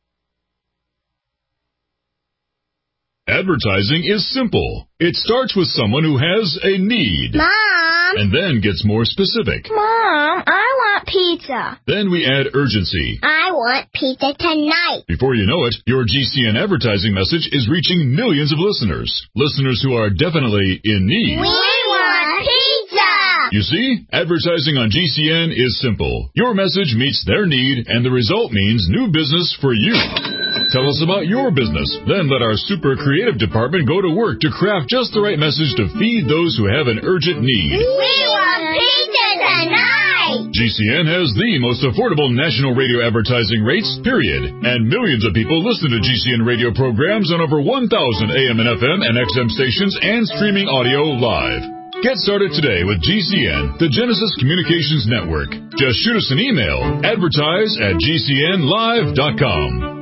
Advertising is simple. It starts with someone who has a need. Mom! And then gets more specific. Mom, I want pizza. Then we add urgency. I want pizza tonight. Before you know it, your G C N advertising message is reaching millions of listeners. Listeners who are definitely in need. We want pizza! You see, advertising on G C N is simple. Your message meets their need, and the result means new business for you. Tell us about your business. Then let our super creative department go to work to craft just the right message to feed those who have an urgent need. We want pizza tonight! G C N has the most affordable national radio advertising rates, period. And millions of people listen to G C N radio programs on over one thousand A M and F M and X M stations and streaming audio live. Get started today with G C N, the Genesis Communications Network. Just shoot us an email, advertise at g c n live dot com.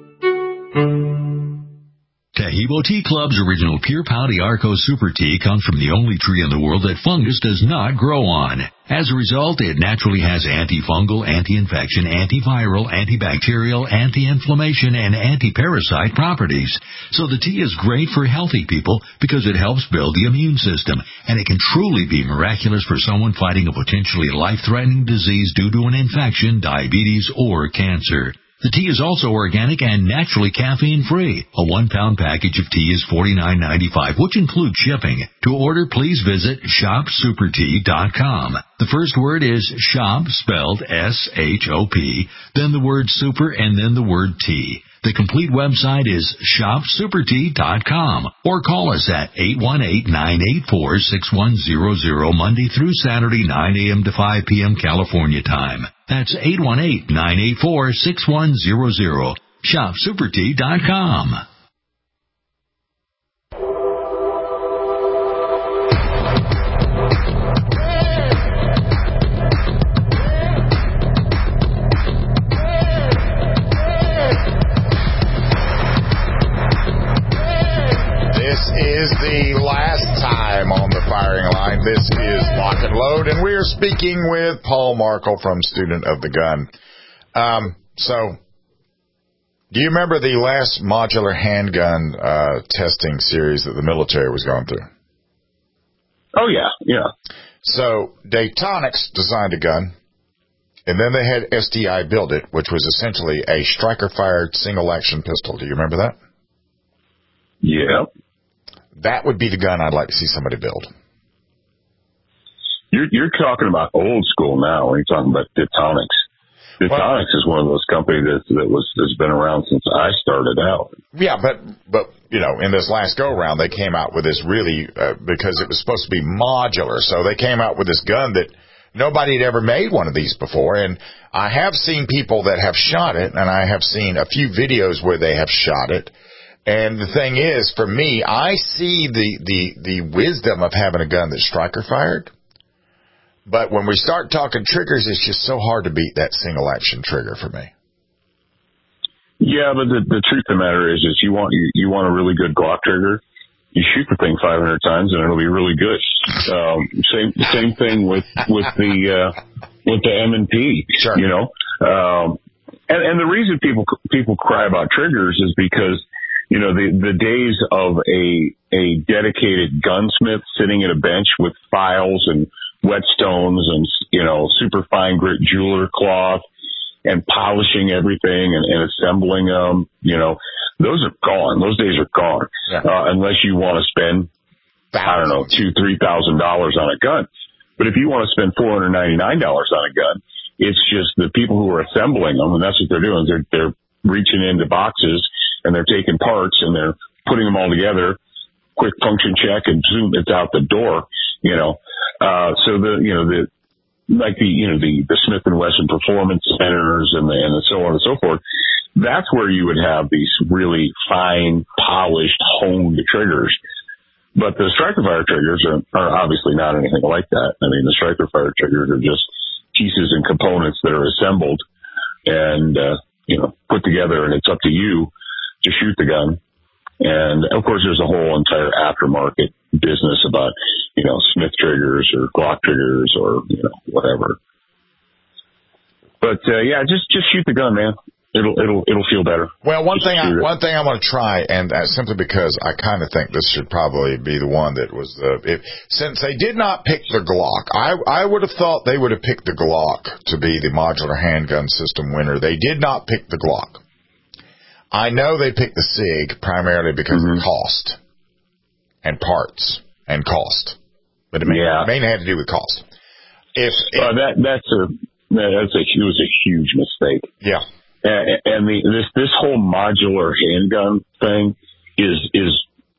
Taheebo Tea Club's original Pure Pau Arco Super Tea comes from the only tree in the world that fungus does not grow on. As a result, it naturally has antifungal, anti-infection, antiviral, antibacterial, anti-inflammation, and anti-parasite properties. So the tea is great for healthy people because it helps build the immune system, and it can truly be miraculous for someone fighting a potentially life-threatening disease due to an infection, diabetes, or cancer. The tea is also organic and naturally caffeine-free. A one-pound package of tea is forty-nine ninety-five, which includes shipping. To order, please visit shop super tea dot com. The first word is shop, spelled S H O P, then the word super, and then the word tea. The complete website is shop super tea dot com, or call us at eight one eight, nine eight four, six one zero zero Monday through Saturday, nine a.m. to five p.m. California time. That's eight one eight, nine eight four, six one zero zero. shop super tea dot com. Is the last time on the firing line. This is Lock and Load, and we are speaking with Paul Markel from Student of the Gun. Um, so, do you remember the last modular handgun uh, testing series that the military was going through? Oh, yeah, yeah. So, Daytonics designed a gun, and then they had S D I build it, which was essentially a striker-fired single-action pistol. Do you remember that? Yeah. That would be the gun I'd like to see somebody build. You're, you're talking about old school now when you're talking about Daytonics. Daytonics well, is one of those companies that, that was that's been around since I started out. Yeah, but, but you know, in this last go-round, they came out with this really, uh, because it was supposed to be modular, so they came out with this gun that nobody had ever made one of these before, and I have seen people that have shot it, and I have seen a few videos where they have shot it. And the thing is, for me, I see the, the, the wisdom of having a gun that's striker fired. But when we start talking triggers, it's just so hard to beat that single action trigger for me. Yeah, but the, the truth of the matter is, is you want you, you want a really good Glock trigger, you shoot the thing five hundred times and it'll be really good. Um, same same thing with with the uh, with the M and P. Sure. You know, um, and and the reason people people cry about triggers is because, you know, the, the days of a, a dedicated gunsmith sitting at a bench with files and whetstones and, you know, super fine grit jeweler cloth and polishing everything and, and assembling them, you know, those are gone. Those days are gone. Yeah. Uh, unless you want to spend, I don't know, two, three thousand dollars on a gun. But if you want to spend four hundred ninety-nine dollars on a gun, it's just the people who are assembling them, and that's what they're doing. They're, they're reaching into boxes and they're taking parts and they're putting them all together, quick function check, and zoom, it's out the door, you know. Uh, so the, you know, the, like the, you know, the, the Smith and Wesson performance centers and the, and so on and so forth, that's where you would have these really fine, polished, honed triggers. But the striker fire triggers are, are obviously not anything like that. I mean, the striker fire triggers are just pieces and components that are assembled and, uh, you know, put together, and it's up to you to shoot the gun. And of course there's a whole entire aftermarket business about, you know, Smith triggers or Glock triggers or, you know, whatever. But uh, yeah, just just shoot the gun, man. It'll it'll it'll feel better. Well, one just thing I, one thing I'm going to try, and uh, simply because I kind of think this should probably be the one that was the if, since they did not pick the Glock, I I would have thought they would have picked the Glock to be the modular handgun system winner. They did not pick the Glock. I know they picked the SIG primarily because mm-hmm. of cost and parts and cost, but it, yeah. mainly, mainly had to do with cost. If, if uh, that that's a that's a it was a huge mistake. Yeah, and, and the this this whole modular handgun thing is is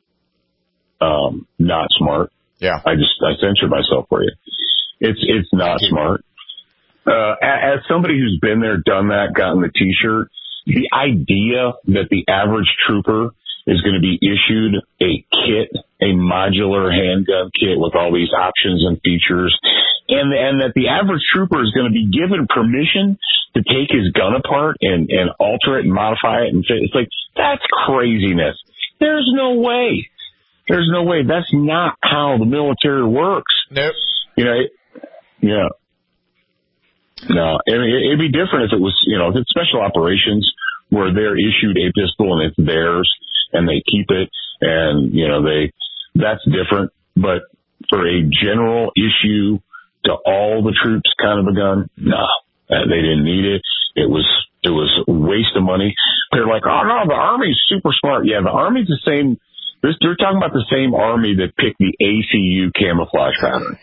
um not smart. Yeah, I just I censored myself for you. It's it's not smart. Uh, as somebody who's been there, done that, gotten the T-shirt. The idea that the average trooper is going to be issued a kit, a modular handgun kit with all these options and features and and that the average trooper is going to be given permission to take his gun apart and and alter it and modify it, and fit. It's like, that's craziness. There's no way. There's no way. That's not how the military works. Nope. You know. It, yeah. No, I mean, it'd be different if it was, you know, if it's special operations where they're issued a pistol and it's theirs and they keep it, and you know they that's different. But for a general issue to all the troops kind of a gun, no, uh, they didn't need it. It was it was a waste of money. They're like, oh no, the Army's super smart. Yeah, the Army's the same. This, they're talking about the same Army that picked the A C U camouflage pattern.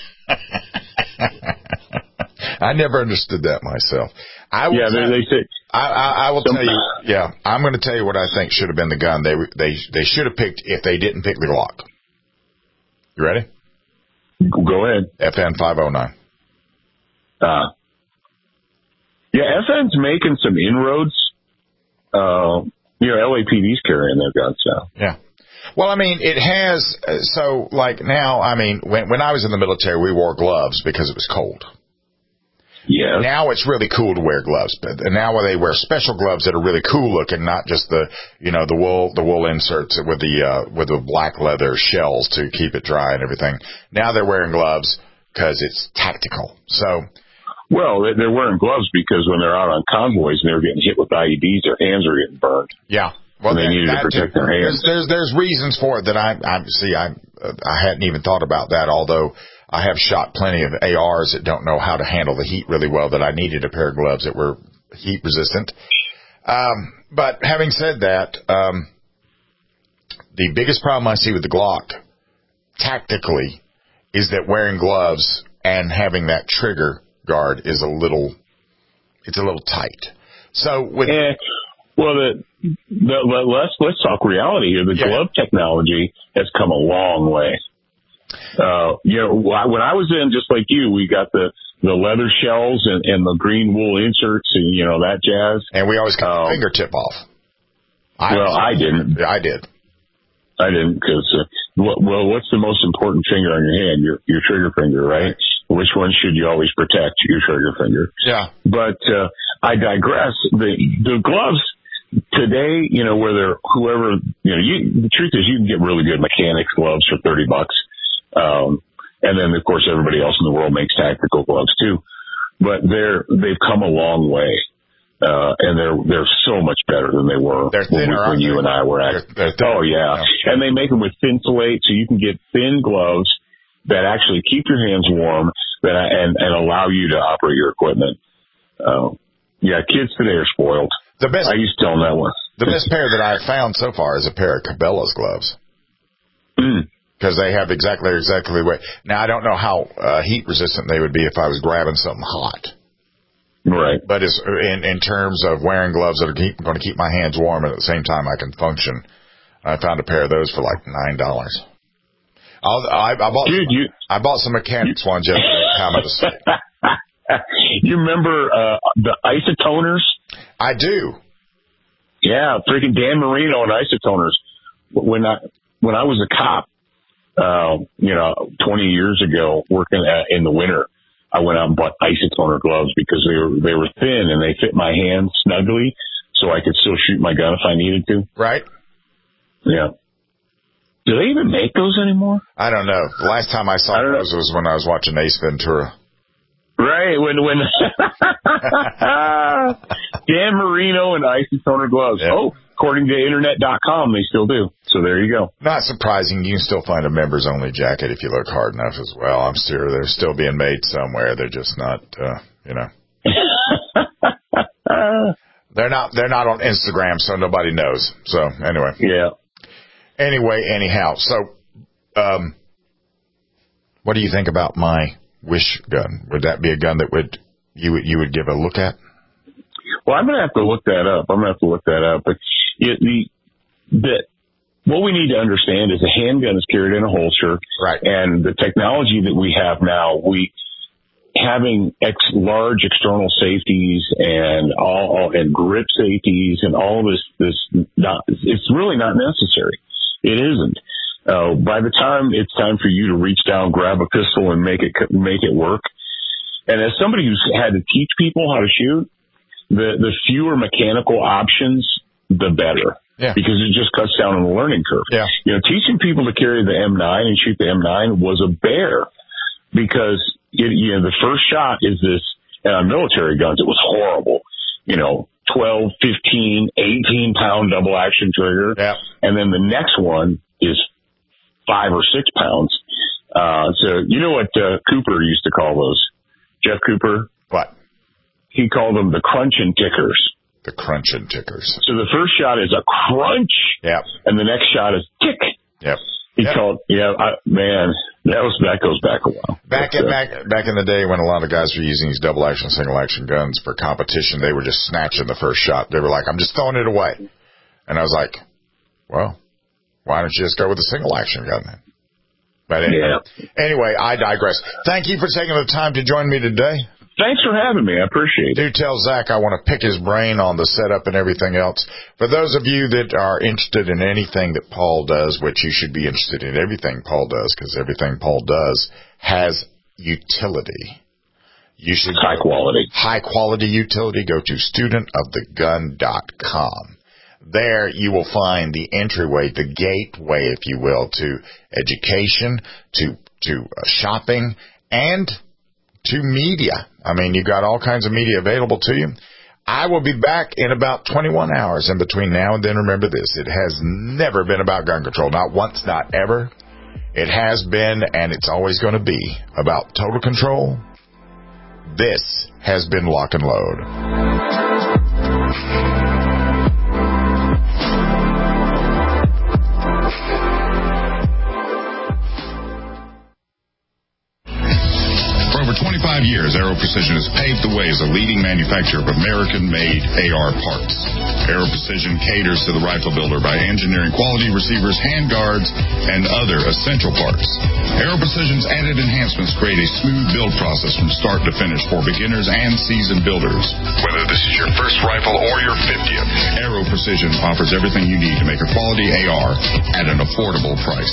I never understood that myself. I will yeah, tell, they, they say. I, I, I will tell you. Yeah, I'm going to tell you what I think should have been the gun. They they they should have picked if they didn't pick the Glock. You ready? Go ahead. F N five oh nine. Uh, yeah, F N's making some inroads. Uh, you know, L A P D's carrying their guns now. Yeah. Well, I mean, it has. Uh, so, like now, I mean, when when I was in the military, we wore gloves because it was cold. Yeah. Now it's really cool to wear gloves, but now they wear special gloves that are really cool looking, not just the, you know, the wool, the wool inserts with the, uh, with the black leather shells to keep it dry and everything. Now they're wearing gloves because it's tactical. So. Well, they're wearing gloves because when they're out on convoys and they're getting hit with I E Ds, their hands are getting burned. Yeah. Well, and they that, needed that to protect too. their hands. There's, there's, there's reasons for it that I, I see, I, I hadn't even thought about that, although I have shot plenty of A Rs that don't know how to handle the heat really well, that I needed a pair of gloves that were heat resistant. Um, but having said that, um, the biggest problem I see with the Glock, tactically, is that wearing gloves and having that trigger guard is a little, it's a little tight. So with, eh, well, the, the, let's let's talk reality here. The yeah. glove technology has come a long way. Uh, you know, when I was in, just like you, we got the, the leather shells and, and the green wool inserts and, you know, that jazz. And we always cut um, the fingertip off. I well, I didn't. I did. I didn't because, uh, well, what's the most important finger on your hand? Your, your trigger finger, right? Which one should you always protect? Your trigger finger. Yeah. But, uh, I digress. The, the gloves today, you know, where they're, whoever, you know, you, the truth is you can get really good mechanics gloves for thirty bucks. Um, and then of course everybody else in the world makes tactical gloves too, but they're, they've come a long way. Uh, and they're, they're so much better than they were they're thinner, when, when you and I were at. They're, they're oh yeah. yeah. And they make them with Thinsulate, so you can get thin gloves that actually keep your hands warm that, and, and allow you to operate your equipment. Uh, yeah, kids today are spoiled. The best, I used to tell them that one. The best pair that I've found so far is a pair of Cabela's gloves. Mm. Because they have exactly, exactly what. Now, I don't know how uh, heat resistant they would be if I was grabbing something hot. Right. But it's, in, in terms of wearing gloves that are keep, going to keep my hands warm and at the same time I can function, I found a pair of those for like nine dollars. I, I bought, Dude, you, I bought some mechanics ones yesterday. How much? You remember uh, the isotoners? I do. Yeah, freaking Dan Marino and isotoners. When I when I was a cop, uh, you know, twenty years ago, working at, in the winter, I went out and bought isotoner gloves because they were they were thin and they fit my hands snugly, so I could still shoot my gun if I needed to. Right. Yeah. Do they even make those anymore? I don't know. The last time I saw I those know. was when I was watching Ace Ventura. Right, when when Dan Marino and isotoner gloves. Yep. Oh, according to internet dot com, they still do. So there you go. Not surprising. You can still find a members only jacket if you look hard enough as well. I'm sure they're still being made somewhere. They're just not, uh, you know. they're not. They're not on Instagram, so nobody knows. So anyway. Yeah. Anyway, anyhow. So, um, what do you think about my Wish gun? Would that be a gun that would you would you would give a look at? Well, I'm gonna have to look that up. I'm gonna have to look that up. But it, the the what we need to understand is a handgun is carried in a holster, right? And the technology that we have now, we having ex, large external safeties and all, all and grip safeties and all this this not it's really not necessary. It isn't. Uh, by the time it's time for you to reach down, grab a pistol, and make it make it work, and as somebody who's had to teach people how to shoot, the the fewer mechanical options, the better. Yeah. Because it just cuts down on the learning curve. Yeah. You know, teaching people to carry the M nine and shoot the M nine was a bear because it, you know the first shot is this. And on military guns, it was horrible. You know, twelve, fifteen, eighteen pound double action trigger. Yeah. And then the next one is five or six pounds. Uh, so you know what uh, Cooper used to call those? Jeff Cooper? What? He called them the crunching tickers. The crunching tickers. So the first shot is a crunch. Yeah. And the next shot is tick. Yep. He yep. called, yeah, I, man, that was, that goes back a while. Back but, in, uh, back, back in the day when a lot of guys were using these double action, single action guns for competition, they were just snatching the first shot. They were like, I'm just throwing it away. And I was like, well, why don't you just go with a single action gun then? But anyway, yeah. anyway, I digress. Thank you for taking the time to join me today. Thanks for having me. I appreciate it. Do tell Zach I want to pick his brain on the setup and everything else. For those of you that are interested in anything that Paul does, which you should be interested in everything Paul does, because everything Paul does has utility. You should high quality. High quality utility. Go to student of the gun dot com. There you will find the entryway, the gateway, if you will, to education, to to uh, shopping, and to media. I mean, you've got all kinds of media available to you. I will be back in about twenty-one hours. In between now and then, remember this, it has never been about gun control. Not once, not ever. It has been, and it's always going to be, about total control. This has been Lock and Load. twenty-five years, Aero Precision has paved the way as a leading manufacturer of American-made A R parts. Aero Precision caters to the rifle builder by engineering quality receivers, handguards, and other essential parts. Aero Precision's added enhancements create a smooth build process from start to finish for beginners and seasoned builders. Whether this is your first rifle or your fiftieth, Aero Precision offers everything you need to make a quality A R at an affordable price.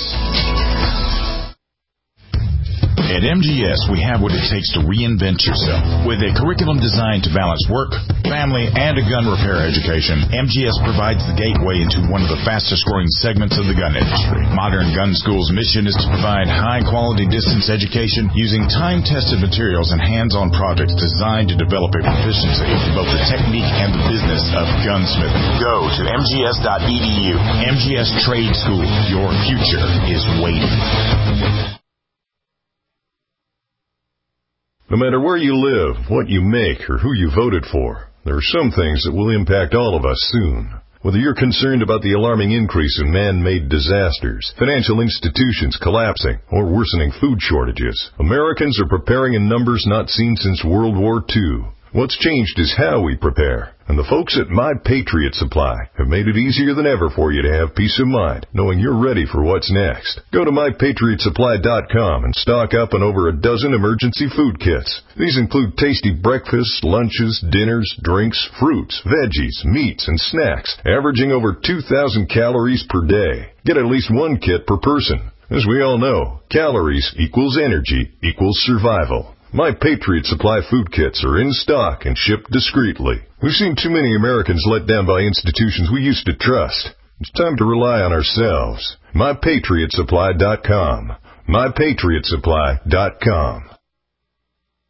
At M G S, we have what it takes to reinvent yourself. With a curriculum designed to balance work, family, and a gun repair education, M G S provides the gateway into one of the fastest-growing segments of the gun industry. Modern Gun School's mission is to provide high-quality distance education using time-tested materials and hands-on projects designed to develop a proficiency in both the technique and the business of gunsmithing. Go to M G S dot E D U. M G S Trade School. Your future is waiting. No matter where you live, what you make, or who you voted for, there are some things that will impact all of us soon. Whether you're concerned about the alarming increase in man-made disasters, financial institutions collapsing, or worsening food shortages, Americans are preparing in numbers not seen since World War Two. What's changed is how we prepare. And the folks at My Patriot Supply have made it easier than ever for you to have peace of mind, knowing you're ready for what's next. Go to my patriot supply dot com and stock up on over a dozen emergency food kits. These include tasty breakfasts, lunches, dinners, drinks, fruits, veggies, meats, and snacks, averaging over two thousand calories per day. Get at least one kit per person. As we all know, calories equals energy equals survival. My Patriot Supply food kits are in stock and shipped discreetly. We've seen too many Americans let down by institutions we used to trust. It's time to rely on ourselves. my patriot supply dot com. my patriot supply dot com.